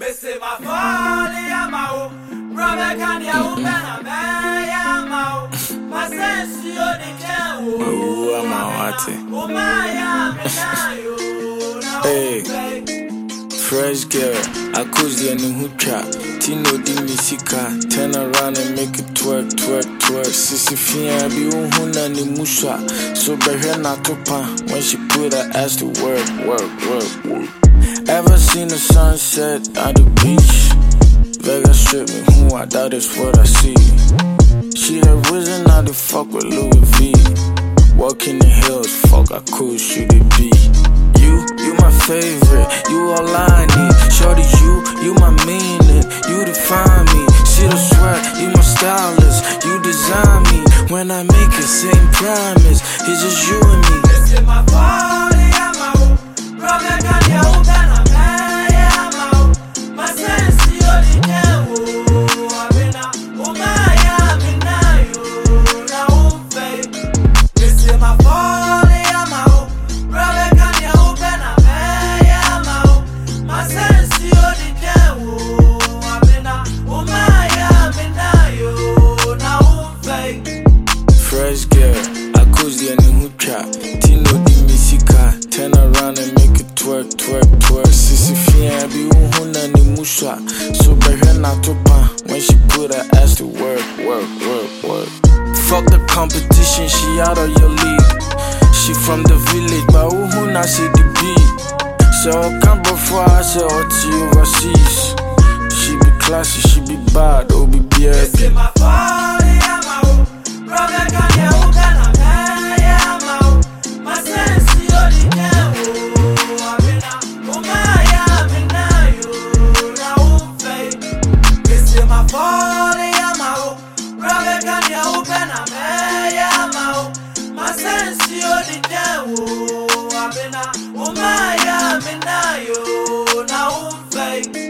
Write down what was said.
Missy my folly, I'm out. Brother, can you open a man? I'm out. My sense, you're the cow. Oh, I'm out. Oh, my, Hey, fresh girl, I coach the new trap. Tino di misika, turn around and make it twerk, twerk, twerk. Sissy Fia be unhuna ni musha. So behe na topa when she put her ass to work, work, work, work. Ever seen the sunset at the beach? Vegas strip me, who I doubt is what I see. She had risen out the fuck with Louis V. Walking the hills, fuck, I could shoot it be. You my favorite, you all I need. Shorty, you my meaning, you define me. See the sweat, you my stylist, you design me. When I make it, same promise, it's just you and me. This is my body, I'm out. Brother, can you open a man? I'm out. My sense, you're the cow. I've been out. Oh, my, I'm in now, fake. This is my body, I'm out. Brother, can you open a man? I'm out. My sense, you're the cow. I've been out. Oh, my, I'm in now, fake. Fresh girl, I coach the new trap. Tino di misika, turn around and make it twerk, twerk, twerk. Sissy Fia be unhuna ni musha. So behe na topa when she put her ass to work, work, work, work. Fuck the competition, she out of your league. She from the village, but unhuna say the beat. So come before I say OT overseas. She be classy, she be bad, oh be This is BRB. my body, I'm out. Brother, can you open a man? I'm out. My sense, you're the cow. I've been out. Oh, my, I'm in now, fake. This is my body, I'm out. Brother, can you open a man? I'm out. My sense, you're the cow. I've been out. Oh, my, I'm in now, fake.